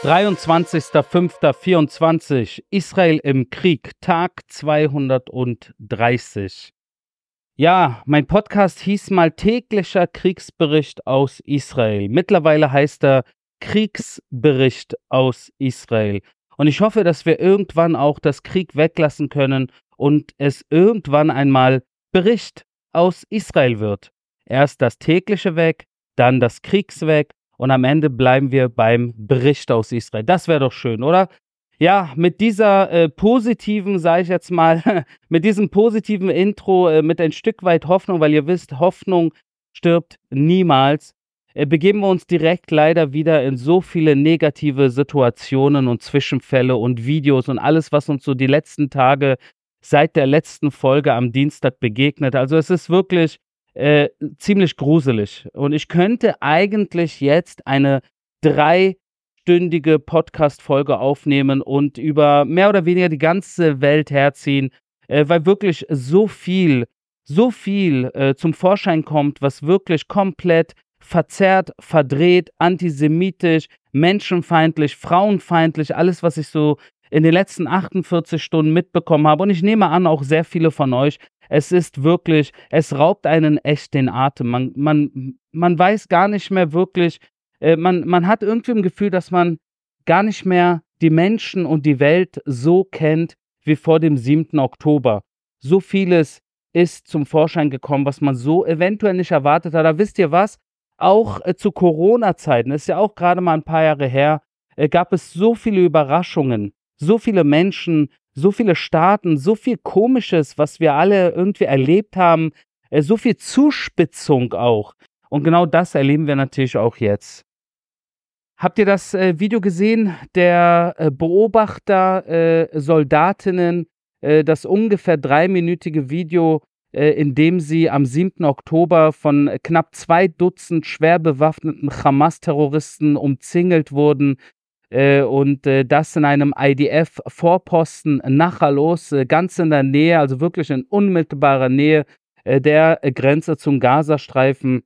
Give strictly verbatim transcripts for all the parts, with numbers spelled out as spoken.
dreiundzwanzigster fünfter vierundzwanzig, Israel im Krieg, Tag zweihundertdreißig. Ja, mein Podcast hieß mal täglicher Kriegsbericht aus Israel. Mittlerweile heißt er Kriegsbericht aus Israel. Und ich hoffe, dass wir irgendwann auch das Krieg weglassen können und es irgendwann einmal Bericht aus Israel wird. Erst das tägliche weg, dann das Kriegs weg und am Ende bleiben wir beim Bericht aus Israel. Das wäre doch schön, oder? Ja, mit dieser äh, positiven, sage ich jetzt mal, mit diesem positiven Intro, äh, mit ein Stück weit Hoffnung, weil ihr wisst, Hoffnung stirbt niemals, äh, begeben wir uns direkt leider wieder in so viele negative Situationen und Zwischenfälle und Videos und alles, was uns so die letzten Tage seit der letzten Folge am Dienstag begegnet. Also es ist wirklich äh, ziemlich gruselig. Und ich könnte eigentlich jetzt eine dreistündige Podcast-Folge aufnehmen und über mehr oder weniger die ganze Welt herziehen, äh, weil wirklich so viel, so viel äh, zum Vorschein kommt, was wirklich komplett verzerrt, verdreht, antisemitisch, menschenfeindlich, frauenfeindlich, alles, was ich so in den letzten achtundvierzig Stunden mitbekommen habe. Und ich nehme an, auch sehr viele von euch. Es ist wirklich, es raubt einen echt den Atem. Man, man, man weiß gar nicht mehr wirklich, äh, man, man hat irgendwie ein Gefühl, dass man gar nicht mehr die Menschen und die Welt so kennt wie vor dem siebten Oktober. So vieles ist zum Vorschein gekommen, was man so eventuell nicht erwartet hat. Da wisst ihr was? Auch äh, zu Corona-Zeiten, ist ja auch gerade mal ein paar Jahre her, äh, gab es so viele Überraschungen, so viele Menschen, so viele Staaten, so viel Komisches, was wir alle irgendwie erlebt haben, äh, so viel Zuspitzung auch. Und genau das erleben wir natürlich auch jetzt. Habt ihr das äh, Video gesehen, der äh, Beobachter, äh, Soldatinnen, äh, das ungefähr dreiminütige Video, äh, in dem sie am siebten Oktober von knapp zwei Dutzend schwer bewaffneten Hamas-Terroristen umzingelt wurden, äh, und äh, das in einem I D F-Vorposten Nachalos, äh, ganz in der Nähe, also wirklich in unmittelbarer Nähe äh, der äh, Grenze zum Gazastreifen,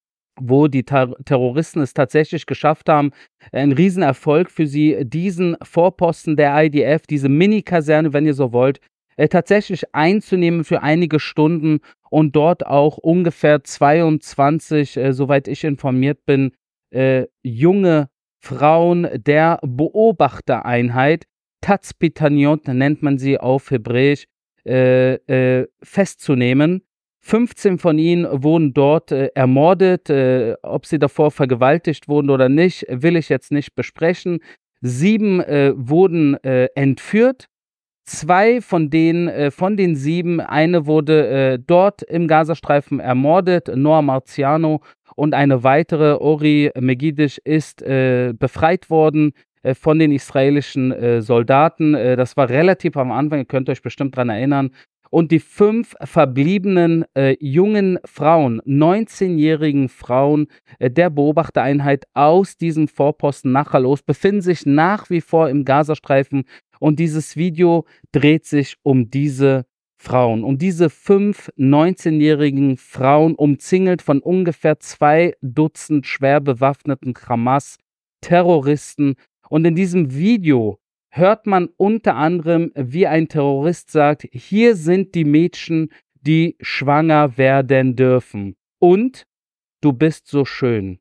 wo die Ter- Terroristen es tatsächlich geschafft haben, ein Riesenerfolg für sie, diesen Vorposten der I D F, diese Mini-Kaserne, wenn ihr so wollt, äh, tatsächlich einzunehmen für einige Stunden und dort auch ungefähr zweiundzwanzig, äh, soweit ich informiert bin, äh, junge Frauen der Beobachtereinheit, Tatzpitaniot nennt man sie auf Hebräisch, äh, äh, festzunehmen. fünfzehn von ihnen wurden dort äh, ermordet. Äh, ob sie davor vergewaltigt wurden oder nicht, will ich jetzt nicht besprechen. Sieben äh, wurden äh, entführt. Zwei von denen, äh, von den sieben, eine wurde äh, dort im Gazastreifen ermordet, Noa Marziano, und eine weitere, Ori Megidish, ist äh, befreit worden äh, von den israelischen äh, Soldaten. Äh, das war relativ am Anfang, ihr könnt euch bestimmt daran erinnern. Und die fünf verbliebenen äh, jungen Frauen, neunzehnjährigen Frauen äh, der Beobachtereinheit aus diesem Vorposten Nachalos befinden sich nach wie vor im Gazastreifen. Und dieses Video dreht sich um diese Frauen, um diese fünf neunzehnjährigen Frauen, umzingelt von ungefähr zwei Dutzend schwer bewaffneten Hamas-Terroristen. Und in diesem Video hört man unter anderem, wie ein Terrorist sagt, hier sind die Mädchen, die schwanger werden dürfen. Und du bist so schön.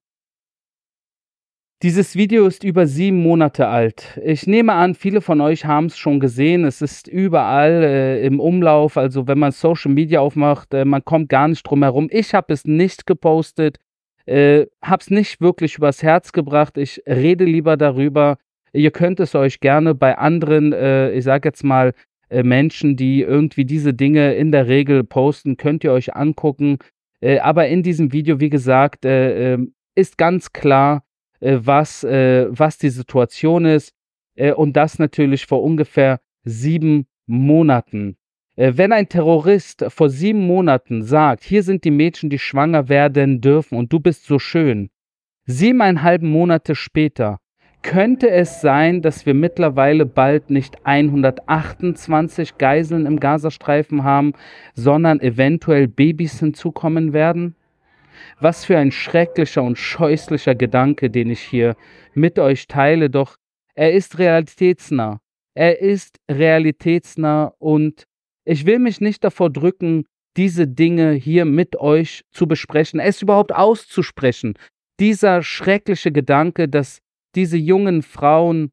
Dieses Video ist über sieben Monate alt. Ich nehme an, viele von euch haben es schon gesehen. Es ist überall äh, im Umlauf. Also wenn man Social Media aufmacht, äh, man kommt gar nicht drum herum. Ich habe es nicht gepostet, äh, habe es nicht wirklich übers Herz gebracht. Ich rede lieber darüber. Ihr könnt es euch gerne bei anderen, äh, ich sage jetzt mal, äh, Menschen, die irgendwie diese Dinge in der Regel posten, könnt ihr euch angucken. Äh, aber in diesem Video, wie gesagt, äh, äh, ist ganz klar, was, äh, was die Situation ist, äh, und das natürlich vor ungefähr sieben Monaten. Äh, wenn ein Terrorist vor sieben Monaten sagt, hier sind die Mädchen, die schwanger werden dürfen und du bist so schön, siebeneinhalb Monate später, könnte es sein, dass wir mittlerweile bald nicht hundertachtundzwanzig Geiseln im Gazastreifen haben, sondern eventuell Babys hinzukommen werden? Was für ein schrecklicher und scheußlicher Gedanke, den ich hier mit euch teile, doch Er ist realitätsnah. Er ist realitätsnah und ich will mich nicht davor drücken, diese Dinge hier mit euch zu besprechen, es überhaupt auszusprechen. Dieser schreckliche Gedanke, dass diese jungen Frauen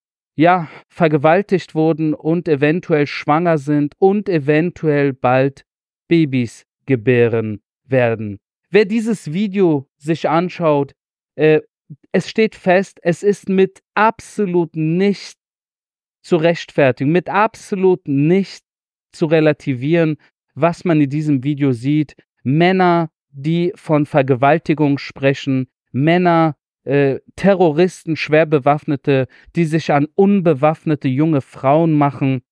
ja vergewaltigt wurden und eventuell schwanger sind und eventuell bald Babys gebären werden. Wer dieses Video sich anschaut, äh, es steht fest, es ist mit absolut nicht zu rechtfertigen, mit absolut nicht zu relativieren, was man in diesem Video sieht. Männer, die von Vergewaltigung sprechen, Männer, äh, Terroristen, schwer Bewaffnete, die sich an unbewaffnete junge Frauen machen.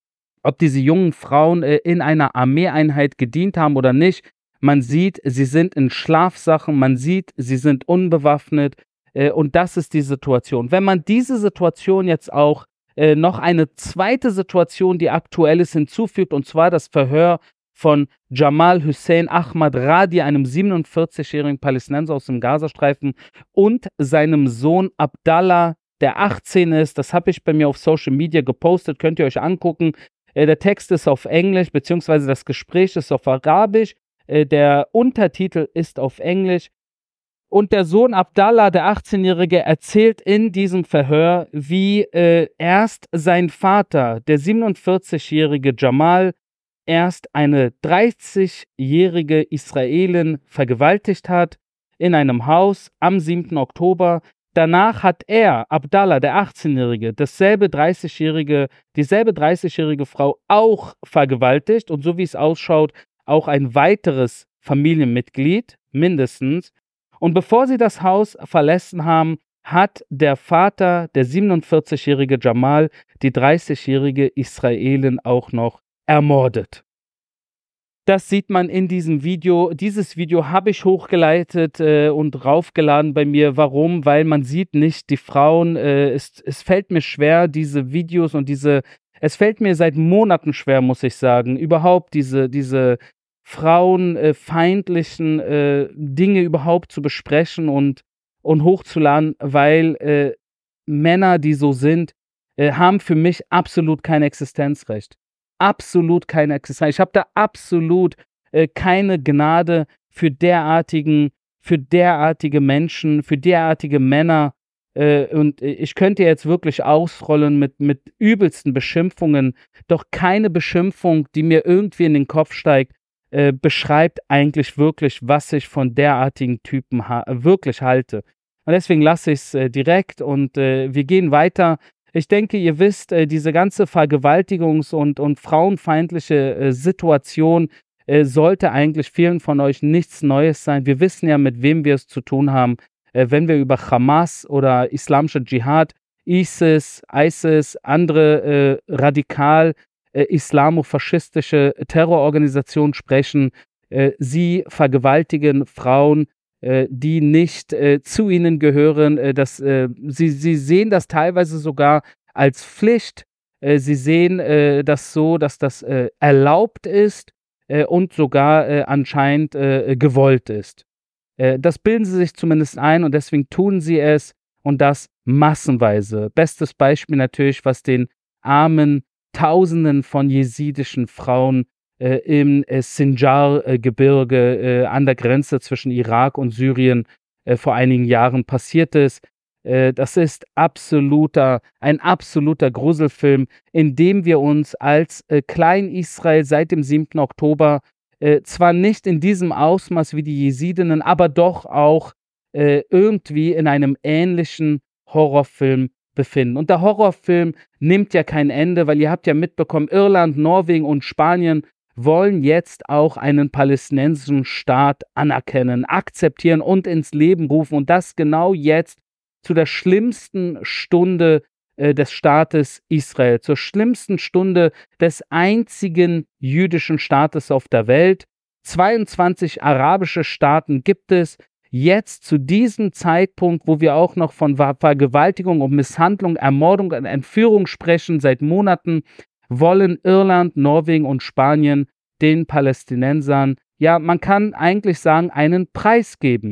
Ob diese jungen Frauen äh, in einer Armeeeinheit gedient haben oder nicht, man sieht, sie sind in Schlafsachen, man sieht, sie sind unbewaffnet äh, und das ist die Situation. Wenn man diese Situation jetzt auch äh, noch eine zweite Situation, die aktuell ist, hinzufügt, und zwar das Verhör von Jamal Hussein Ahmad Radi, einem siebenundvierzigjährigen Palästinenser aus dem Gazastreifen, und seinem Sohn Abdallah, der achtzehn ist. Das habe ich bei mir auf Social Media gepostet, könnt ihr euch angucken. Äh, der Text ist auf Englisch, beziehungsweise das Gespräch ist auf Arabisch. Äh, der Untertitel ist auf Englisch. Und der Sohn Abdallah, der achtzehnjährige, erzählt in diesem Verhör, wie äh, erst sein Vater, der siebenundvierzigjährige Jamal, erst eine dreißigjährige Israelin vergewaltigt hat in einem Haus am siebten Oktober. Danach hat er, Abdallah, der achtzehnjährige, dasselbe dreißigjährige, dieselbe dreißigjährige Frau auch vergewaltigt und so wie es ausschaut, auch ein weiteres Familienmitglied, mindestens. Und bevor sie das Haus verlassen haben, hat der Vater, der siebenundvierzigjährige Jamal, die dreißigjährige Israelin auch noch ermordet. Das sieht man in diesem Video. Dieses Video habe ich hochgeleitet äh, und raufgeladen bei mir. Warum? Weil man sieht nicht die Frauen. Äh, es, es fällt mir schwer, diese Videos und diese, es fällt mir seit Monaten schwer, muss ich sagen, überhaupt diese, diese frauenfeindlichen äh, Dinge überhaupt zu besprechen und, und hochzuladen, weil äh, Männer, die so sind, äh, haben für mich absolut kein Existenzrecht. Absolut kein Existenz. Ich habe da absolut äh, keine Gnade für derartigen, für derartige Menschen, für derartige Männer. Äh, und ich könnte jetzt wirklich ausrollen mit, mit übelsten Beschimpfungen. Doch keine Beschimpfung, die mir irgendwie in den Kopf steigt, äh, beschreibt eigentlich wirklich, was ich von derartigen Typen ha- wirklich halte. Und deswegen lasse ich es äh, direkt und äh, wir gehen weiter. Ich denke, ihr wisst, äh, diese ganze Vergewaltigungs- und, und frauenfeindliche äh, Situation äh, sollte eigentlich vielen von euch nichts Neues sein. Wir wissen ja, mit wem wir es zu tun haben, äh, wenn wir über Hamas oder islamische Dschihad, ISIS, ISIS, andere äh, radikal äh, islamofaschistische Terrororganisationen sprechen. Äh, sie vergewaltigen Frauen, äh, die nicht äh, zu ihnen gehören. Äh, das, äh, sie, sie sehen das teilweise sogar als Pflicht. Äh, sie sehen äh, das so, dass das äh, erlaubt ist äh, und sogar äh, anscheinend äh, gewollt ist. Äh, das bilden sie sich zumindest ein und deswegen tun sie es und das massenweise. Bestes Beispiel natürlich, was den armen Tausenden von jesidischen Frauen äh, im äh, Sinjar-Gebirge äh, an der Grenze zwischen Irak und Syrien äh, vor einigen Jahren passiert ist. Äh, das ist absoluter, ein absoluter Gruselfilm, in dem wir uns als äh, Klein-Israel seit dem siebten Oktober äh, zwar nicht in diesem Ausmaß wie die Jesidinnen, aber doch auch äh, irgendwie in einem ähnlichen Horrorfilm befinden. Und der Horrorfilm nimmt ja kein Ende, weil ihr habt ja mitbekommen, Irland, Norwegen und Spanien wollen jetzt auch einen palästinensischen Staat anerkennen, akzeptieren und ins Leben rufen. Und das genau jetzt zu der schlimmsten Stunde äh, des Staates Israel, zur schlimmsten Stunde des einzigen jüdischen Staates auf der Welt. zweiundzwanzig arabische Staaten gibt es. Jetzt zu diesem Zeitpunkt, wo wir auch noch von Vergewaltigung und Misshandlung, Ermordung und Entführung sprechen, seit Monaten, wollen Irland, Norwegen und Spanien den Palästinensern, ja, man kann eigentlich sagen, einen Preis geben.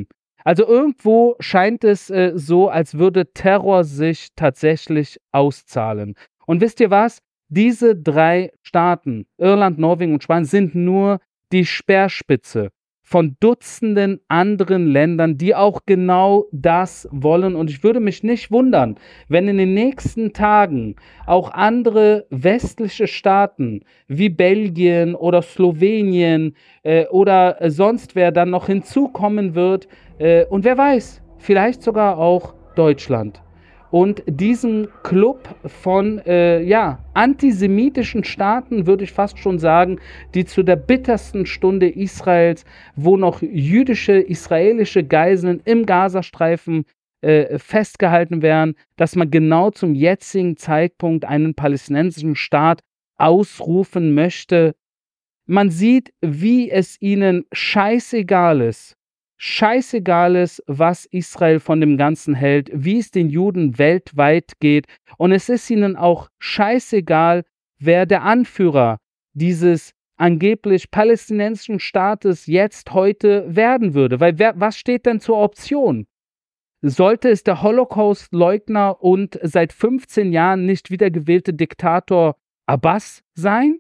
Also irgendwo scheint es äh, so, als würde Terror sich tatsächlich auszahlen. Und wisst ihr was? Diese drei Staaten, Irland, Norwegen und Spanien, sind nur die Speerspitze von Dutzenden anderen Ländern, die auch genau das wollen. Und ich würde mich nicht wundern, wenn in den nächsten Tagen auch andere westliche Staaten wie Belgien oder Slowenien äh, oder äh, sonst wer dann noch hinzukommen wird. Äh, und wer weiß, vielleicht sogar auch Deutschland. Und diesen Club von äh, ja, antisemitischen Staaten, würde ich fast schon sagen, die zu der bittersten Stunde Israels, wo noch jüdische, israelische Geiseln im Gazastreifen äh, festgehalten werden, dass man genau zum jetzigen Zeitpunkt einen palästinensischen Staat ausrufen möchte. Man sieht, wie es ihnen scheißegal ist, scheißegal ist, was Israel von dem Ganzen hält, wie es den Juden weltweit geht. Und es ist ihnen auch scheißegal, wer der Anführer dieses angeblich palästinensischen Staates jetzt heute werden würde. Weil wer, was steht denn zur Option? Sollte es der Holocaust-Leugner und seit fünfzehn Jahren nicht wiedergewählte Diktator Abbas sein?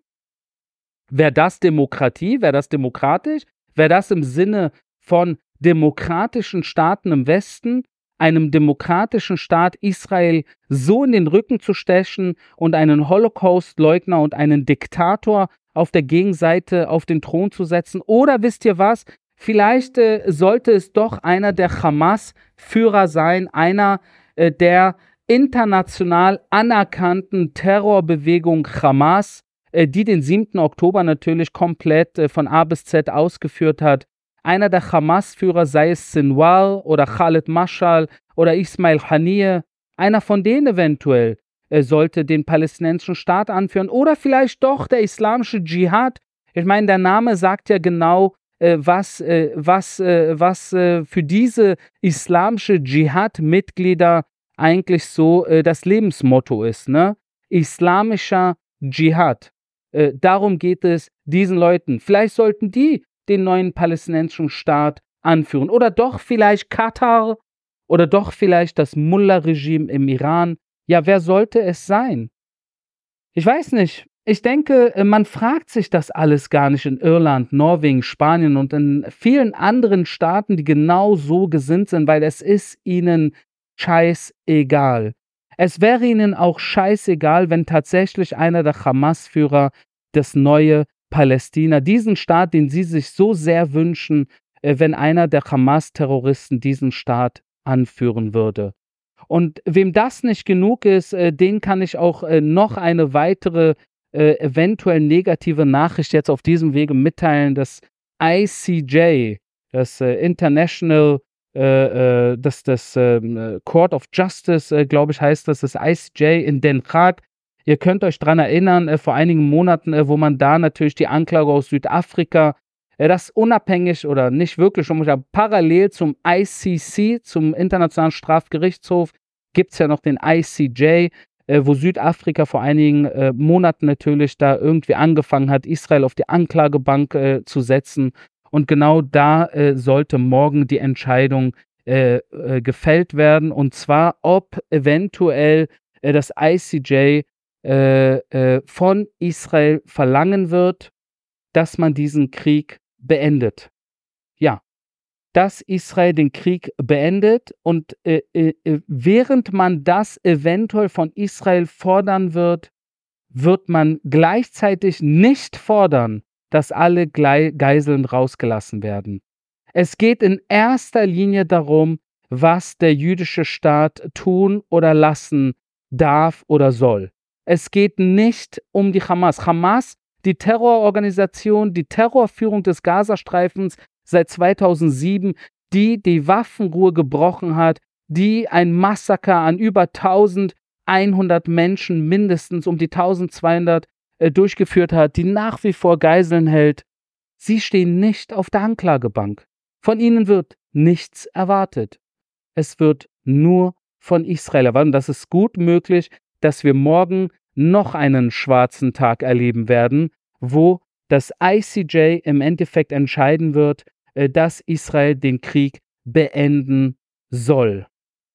Wäre das Demokratie? Wäre das demokratisch? Wäre das im Sinne von demokratischen Staaten im Westen, einem demokratischen Staat Israel so in den Rücken zu stechen und einen Holocaust-Leugner und einen Diktator auf der Gegenseite auf den Thron zu setzen? Oder wisst ihr was? Vielleicht äh, sollte es doch einer der Hamas-Führer sein, einer äh, der international anerkannten Terrorbewegung Hamas, äh, die den siebten Oktober natürlich komplett äh, von A bis Z ausgeführt hat. Einer der Hamas-Führer, sei es Sinwar oder Khaled Mashal oder Ismail Haniyeh, einer von denen eventuell äh, sollte den palästinensischen Staat anführen. Oder vielleicht doch der islamische Dschihad. Ich meine, der Name sagt ja genau, äh, was, äh, was, äh, was äh, für diese islamische Dschihad-Mitglieder eigentlich so äh, das Lebensmotto ist, ne? Islamischer Dschihad. Äh, darum geht es diesen Leuten. Vielleicht sollten die den neuen palästinensischen Staat anführen. Oder doch vielleicht Katar oder doch vielleicht das Mullah-Regime im Iran. Ja, wer sollte es sein? Ich weiß nicht. Ich denke, man fragt sich das alles gar nicht in Irland, Norwegen, Spanien und in vielen anderen Staaten, die genau so gesinnt sind, weil es ist ihnen scheißegal. Es wäre ihnen auch scheißegal, wenn tatsächlich einer der Hamas-Führer das neue Palästina, diesen Staat, den sie sich so sehr wünschen, äh, wenn einer der Hamas-Terroristen diesen Staat anführen würde. Und wem das nicht genug ist, äh, den kann ich auch äh, noch eine weitere, äh, eventuell negative Nachricht jetzt auf diesem Wege mitteilen. Das I C J, das äh, International, äh, äh, das, das äh, Court of Justice, äh, glaube ich, heißt das, das I C J in Den Haag. Ihr könnt euch daran erinnern, äh, vor einigen Monaten, äh, wo man da natürlich die Anklage aus Südafrika, äh, das unabhängig oder nicht wirklich, aber parallel zum I C C, zum Internationalen Strafgerichtshof, gibt es ja noch den I C J, äh, wo Südafrika vor einigen äh, Monaten natürlich da irgendwie angefangen hat, Israel auf die Anklagebank äh, zu setzen. Und genau da äh, sollte morgen die Entscheidung äh, äh, gefällt werden. Und zwar, ob eventuell äh, das I C J Äh, äh, von Israel verlangen wird, dass man diesen Krieg beendet. Ja, dass Israel den Krieg beendet und äh, äh, während man das eventuell von Israel fordern wird, wird man gleichzeitig nicht fordern, dass alle Gle- Geiseln rausgelassen werden. Es geht in erster Linie darum, was der jüdische Staat tun oder lassen darf oder soll. Es geht nicht um die Hamas. Hamas, die Terrororganisation, die Terrorführung des Gazastreifens seit zweitausendsieben, die die Waffenruhe gebrochen hat, die ein Massaker an über eintausendeinhundert Menschen mindestens, um die eintausendzweihundert äh, durchgeführt hat, die nach wie vor Geiseln hält. Sie stehen nicht auf der Anklagebank. Von ihnen wird nichts erwartet. Es wird nur von Israel erwartet. Und das ist gut möglich, dass wir morgen noch einen schwarzen Tag erleben werden, wo das I C J im Endeffekt entscheiden wird, dass Israel den Krieg beenden soll.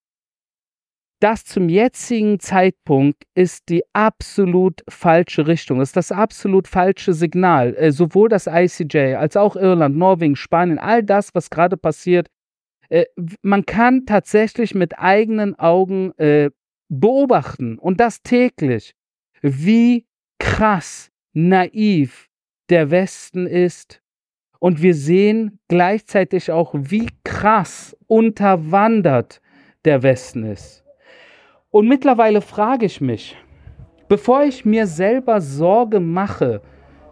Das zum jetzigen Zeitpunkt ist die absolut falsche Richtung. Das ist das absolut falsche Signal. Äh, sowohl das I C J als auch Irland, Norwegen, Spanien, all das, was gerade passiert. Äh, man kann tatsächlich mit eigenen Augen äh, beobachten, und das täglich, wie krass naiv der Westen ist. Und wir sehen gleichzeitig auch, wie krass unterwandert der Westen ist. Und mittlerweile frage ich mich, bevor ich mir selber Sorge mache,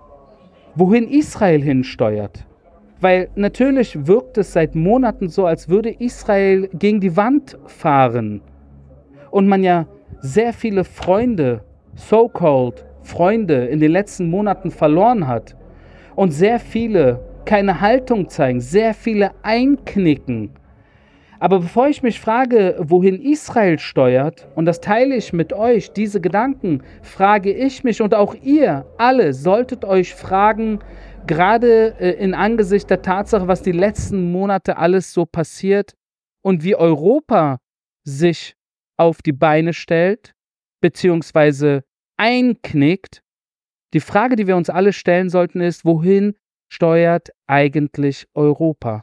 wohin Israel hinsteuert, weil natürlich wirkt es seit Monaten so, als würde Israel gegen die Wand fahren und man ja sehr viele Freunde, so-called Freunde in den letzten Monaten verloren hat und sehr viele keine Haltung zeigen, sehr viele einknicken. Aber bevor ich mich frage, wohin Israel steuert, und das teile ich mit euch, diese Gedanken, frage ich mich, und auch ihr alle solltet euch fragen, gerade äh, in Angesicht der Tatsache, was die letzten Monate alles so passiert und wie Europa sich auf die Beine stellt, beziehungsweise einknickt. Die Frage, die wir uns alle stellen sollten, ist, wohin steuert eigentlich Europa?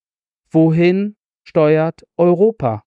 Wohin steuert Europa?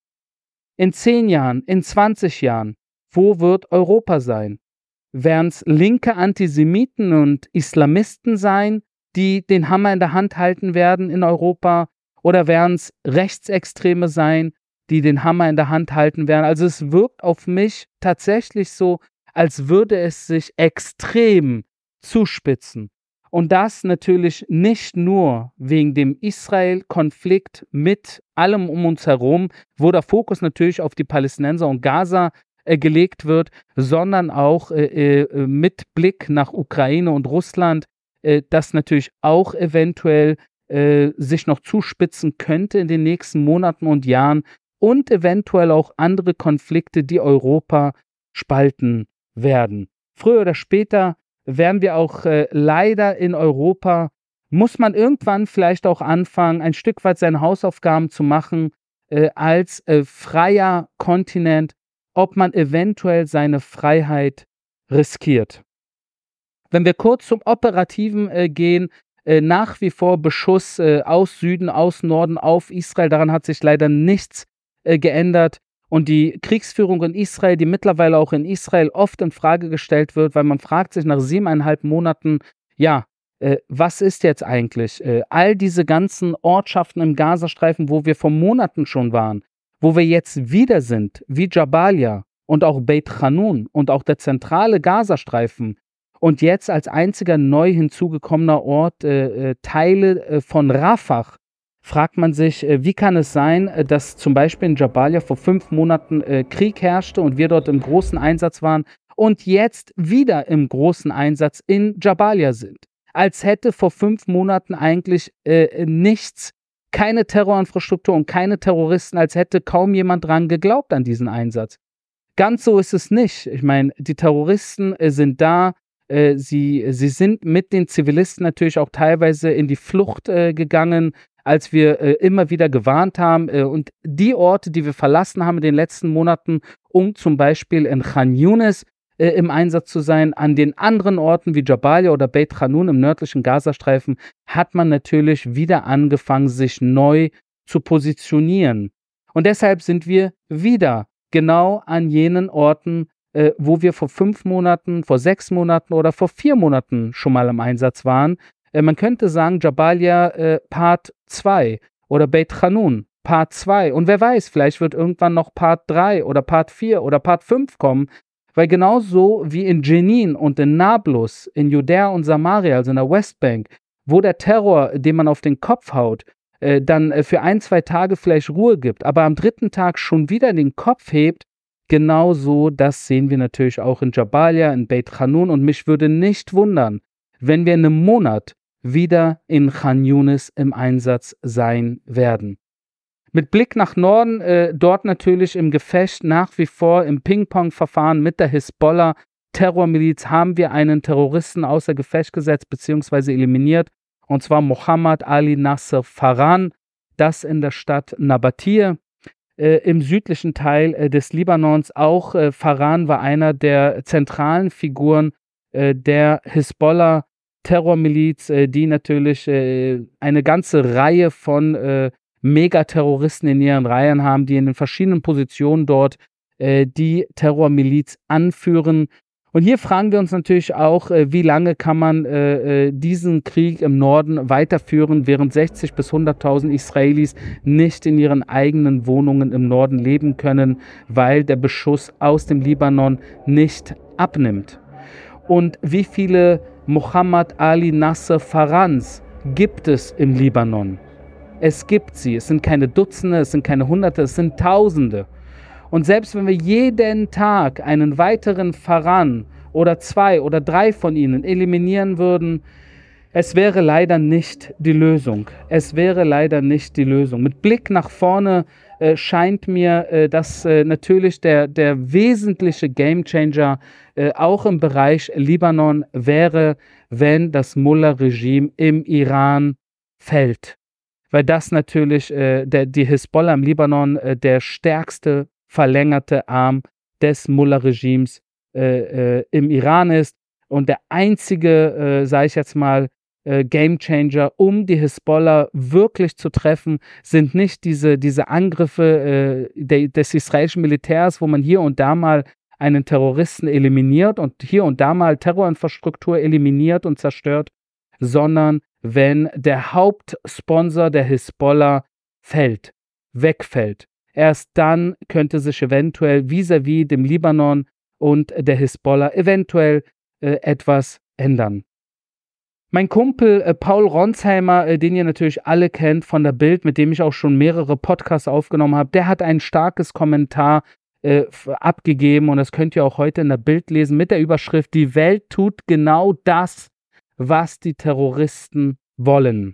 In zehn Jahren, in zwanzig Jahren, wo wird Europa sein? Werden es linke Antisemiten und Islamisten sein, die den Hammer in der Hand halten werden in Europa? Oder werden es Rechtsextreme sein, die den Hammer in der Hand halten werden? Also es wirkt auf mich tatsächlich so, als würde es sich extrem zuspitzen. Und das natürlich nicht nur wegen dem Israel-Konflikt mit allem um uns herum, wo der Fokus natürlich auf die Palästinenser und Gaza äh, gelegt wird, sondern auch äh, äh, mit Blick nach Ukraine und Russland, äh, das natürlich auch eventuell äh, sich noch zuspitzen könnte in den nächsten Monaten und Jahren und eventuell auch andere Konflikte, die Europa spalten werden. Früher oder später werden wir auch äh, leider in Europa, muss man irgendwann vielleicht auch anfangen, ein Stück weit seine Hausaufgaben zu machen, äh, als äh, freier Kontinent, ob man eventuell seine Freiheit riskiert. Wenn wir kurz zum Operativen äh, gehen, äh, nach wie vor Beschuss äh, aus Süden, aus Norden auf Israel, daran hat sich leider nichts äh, geändert. Und die Kriegsführung in Israel, die mittlerweile auch in Israel oft in Frage gestellt wird, weil man fragt sich nach siebeneinhalb Monaten, ja, äh, was ist jetzt eigentlich? Äh, all diese ganzen Ortschaften im Gazastreifen, wo wir vor Monaten schon waren, wo wir jetzt wieder sind, wie Jabalia und auch Beit Hanun und auch der zentrale Gazastreifen und jetzt als einziger neu hinzugekommener Ort äh, äh, Teile äh, von Rafah, fragt man sich, wie kann es sein, dass zum Beispiel in Jabalia vor fünf Monaten äh, Krieg herrschte und wir dort im großen Einsatz waren und jetzt wieder im großen Einsatz in Jabalia sind. Als hätte vor fünf Monaten eigentlich äh, nichts, keine Terrorinfrastruktur und keine Terroristen, als hätte kaum jemand dran geglaubt an diesen Einsatz. Ganz so ist es nicht. Ich meine, die Terroristen äh, sind da, äh, sie, sie sind mit den Zivilisten natürlich auch teilweise in die Flucht äh, gegangen, als wir äh, immer wieder gewarnt haben. Äh, und die Orte, die wir verlassen haben in den letzten Monaten, um zum Beispiel in Khan Yunis äh, im Einsatz zu sein, an den anderen Orten wie Jabalia oder Beit Hanun im nördlichen Gazastreifen, hat man natürlich wieder angefangen, sich neu zu positionieren. Und deshalb sind wir wieder genau an jenen Orten, äh, wo wir vor fünf Monaten, vor sechs Monaten oder vor vier Monaten schon mal im Einsatz waren. Man könnte sagen, Jabalia äh, Part zwei oder Beit Hanun Part zwei. Und wer weiß, vielleicht wird irgendwann noch Part drei oder Part vier oder Part fünf kommen, weil genauso wie in Jenin und in Nablus, in Judäa und Samaria, also in der Westbank, wo der Terror, den man auf den Kopf haut, äh, dann äh, für ein, zwei Tage vielleicht Ruhe gibt, aber am dritten Tag schon wieder den Kopf hebt, genauso das sehen wir natürlich auch in Jabalia, in Beit Hanun. Und mich würde nicht wundern, wenn wir in einem Monat wieder in Khan Yunis im Einsatz sein werden. Mit Blick nach Norden, äh, dort natürlich im Gefecht nach wie vor im Ping-Pong-Verfahren mit der Hisbollah Terrormiliz haben wir einen Terroristen außer Gefecht gesetzt bzw. eliminiert, und zwar Mohammed Ali Nasser Farhan. das in der Stadt Nabatir äh, im südlichen Teil äh, des Libanons. Auch äh, Faran war einer der zentralen Figuren äh, der Hisbollah-Terrormiliz, äh, die natürlich äh, eine ganze Reihe von äh, Megaterroristen in ihren Reihen haben, die in den verschiedenen Positionen dort äh, die Terrormiliz anführen. Und hier fragen wir uns natürlich auch, äh, wie lange kann man äh, äh, diesen Krieg im Norden weiterführen, während sechzig bis hunderttausend Israelis nicht in ihren eigenen Wohnungen im Norden leben können, weil der Beschuss aus dem Libanon nicht abnimmt. Und wie viele Mohammed Ali Nasser Farans gibt es im Libanon? Es gibt sie. Es sind keine Dutzende, es sind keine Hunderte, es sind Tausende. Und selbst wenn wir jeden Tag einen weiteren Faran oder zwei oder drei von ihnen eliminieren würden, es wäre leider nicht die Lösung. Es wäre leider nicht die Lösung. Mit Blick nach vorne äh, scheint mir, äh, dass äh, natürlich der, der wesentliche Gamechanger äh, auch im Bereich Libanon wäre, wenn das Mullah-Regime im Iran fällt. Weil das natürlich äh, der, die Hisbollah im Libanon äh, der stärkste verlängerte Arm des Mullah-Regimes äh, äh, im Iran ist und der einzige, äh, sage ich jetzt mal, äh, Gamechanger, um die Hisbollah wirklich zu treffen, sind nicht diese, diese Angriffe äh, de, des israelischen Militärs, wo man hier und da mal einen Terroristen eliminiert und hier und da mal Terrorinfrastruktur eliminiert und zerstört, sondern wenn der Hauptsponsor der Hisbollah fällt, wegfällt. Erst dann könnte sich eventuell vis-à-vis dem Libanon und der Hisbollah eventuell äh, etwas ändern. Mein Kumpel äh, Paul Ronsheimer, äh, den ihr natürlich alle kennt von der Bild, mit dem ich auch schon mehrere Podcasts aufgenommen habe, der hat ein starkes Kommentar äh, abgegeben und das könnt ihr auch heute in der Bild lesen mit der Überschrift: Die Welt tut genau das, was die Terroristen wollen.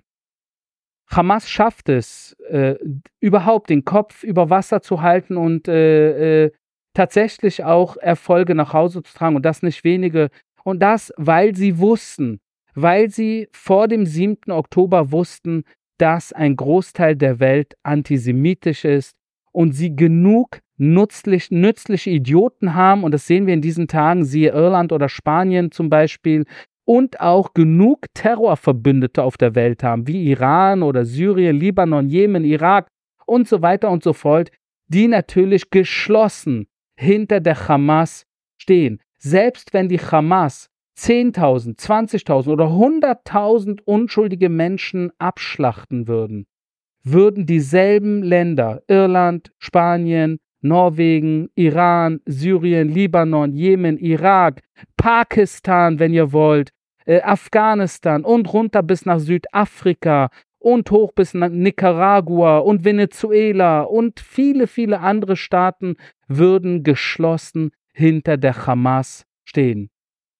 Hamas schafft es, äh, überhaupt den Kopf über Wasser zu halten und äh, äh, tatsächlich auch Erfolge nach Hause zu tragen und das nicht wenige. Und das, weil sie wussten, weil sie vor dem siebten Oktober wussten, dass ein Großteil der Welt antisemitisch ist und sie genug nützlich, nützliche Idioten haben, und das sehen wir in diesen Tagen, siehe Irland oder Spanien zum Beispiel, und auch genug Terrorverbündete auf der Welt haben, wie Iran oder Syrien, Libanon, Jemen, Irak und so weiter und so fort, die natürlich geschlossen hinter der Hamas stehen. Selbst wenn die Hamas zehntausend, zwanzigtausend oder hunderttausend unschuldige Menschen abschlachten würden, würden dieselben Länder, Irland, Spanien, Norwegen, Iran, Syrien, Libanon, Jemen, Irak, Pakistan, wenn ihr wollt, äh, Afghanistan und runter bis nach Südafrika und hoch bis nach Nicaragua und Venezuela und viele, viele andere Staaten würden geschlossen hinter der Hamas stehen.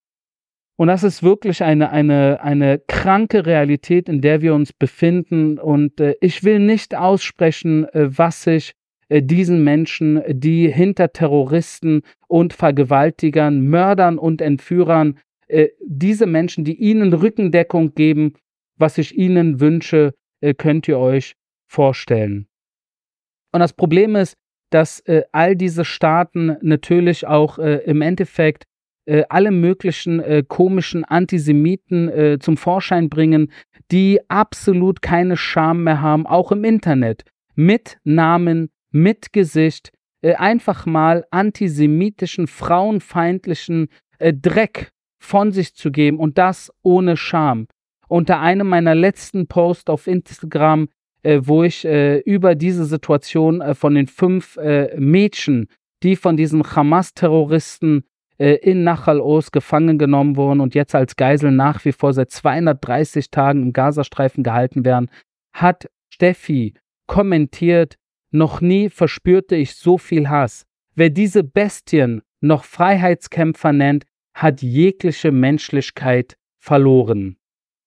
Und das ist wirklich eine, eine, eine kranke Realität, in der wir uns befinden. Und äh, ich will nicht aussprechen, äh, was sich äh, diesen Menschen, die hinter Terroristen und Vergewaltigern, Mördern und Entführern, äh, diese Menschen, die ihnen Rückendeckung geben, was ich ihnen wünsche, äh, könnt ihr euch vorstellen. Und das Problem ist, dass äh, all diese Staaten natürlich auch äh, im Endeffekt äh, alle möglichen äh, komischen Antisemiten äh, zum Vorschein bringen, die absolut keine Scham mehr haben, auch im Internet, mit Namen, mit Gesicht, äh, einfach mal antisemitischen, frauenfeindlichen äh, Dreck von sich zu geben, und das ohne Scham. Unter einem meiner letzten Posts auf Instagram, äh, wo ich äh, über diese Situation äh, von den fünf äh, Mädchen, die von diesen Hamas-Terroristen äh, in Nachal Oz gefangen genommen wurden und jetzt als Geisel nach wie vor seit zweihundertdreißig Tagen im Gazastreifen gehalten werden, hat Steffi kommentiert: Noch nie verspürte ich so viel Hass. Wer diese Bestien noch Freiheitskämpfer nennt, hat jegliche Menschlichkeit verloren.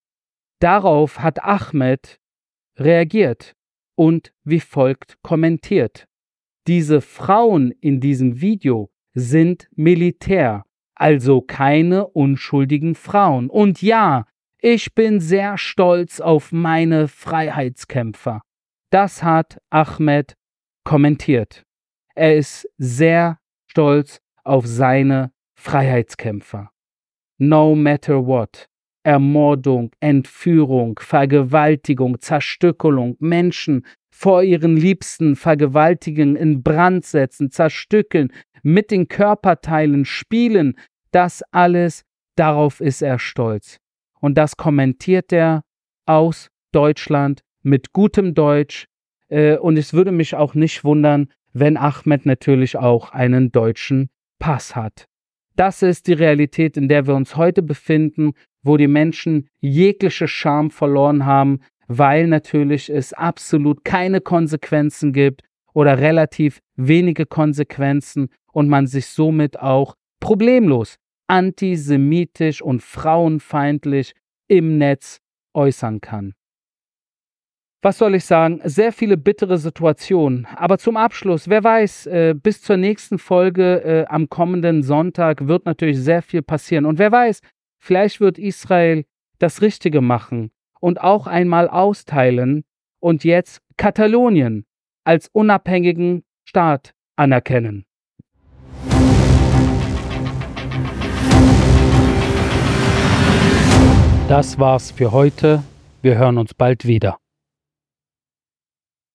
Darauf hat Ahmed reagiert und wie folgt kommentiert: Diese Frauen in diesem Video sind Militär, also keine unschuldigen Frauen. Und ja, ich bin sehr stolz auf meine Freiheitskämpfer. Das hat Ahmed kommentiert. Er ist sehr stolz auf seine Freiheitskämpfer. No matter what. Ermordung, Entführung, Vergewaltigung, Zerstückelung, Menschen vor ihren Liebsten vergewaltigen, in Brand setzen, zerstückeln, mit den Körperteilen spielen, das alles, darauf ist er stolz. Und das kommentiert er aus Deutschland mit gutem Deutsch. Äh, und es würde mich auch nicht wundern, wenn Ahmed natürlich auch einen deutschen Pass hat. Das ist die Realität, in der wir uns heute befinden, wo die Menschen jegliche Scham verloren haben, weil natürlich es absolut keine Konsequenzen gibt oder relativ wenige Konsequenzen und man sich somit auch problemlos antisemitisch und frauenfeindlich im Netz äußern kann. Was soll ich sagen? Sehr viele bittere Situationen. Aber zum Abschluss, wer weiß, äh, bis zur nächsten Folge äh, am kommenden Sonntag wird natürlich sehr viel passieren. Und wer weiß, vielleicht wird Israel das Richtige machen und auch einmal austeilen und jetzt Katalonien als unabhängigen Staat anerkennen. Das war's für heute. Wir hören uns bald wieder.